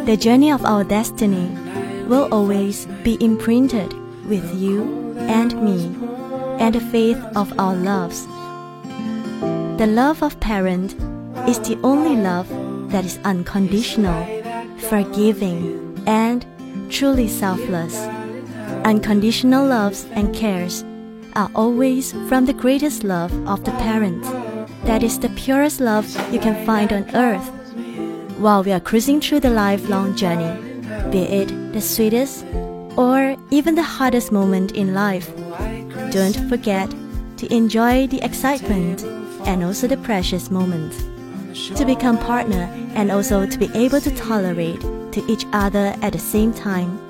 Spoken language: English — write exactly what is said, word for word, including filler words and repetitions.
The journey of our destiny will always be imprinted with you and me, and the faith of our loves. The love of parent is the only love that is unconditional, forgiving, and truly selfless. Unconditional loves and cares are always from the greatest love of the parent. That is the purest love you can find on earth. While we are cruising through the lifelong journey, be it the sweetest or even the hardest moment in life, don't forget to enjoy the excitement and also the precious moments, to become partner and also to be able to tolerate to each other at the same time.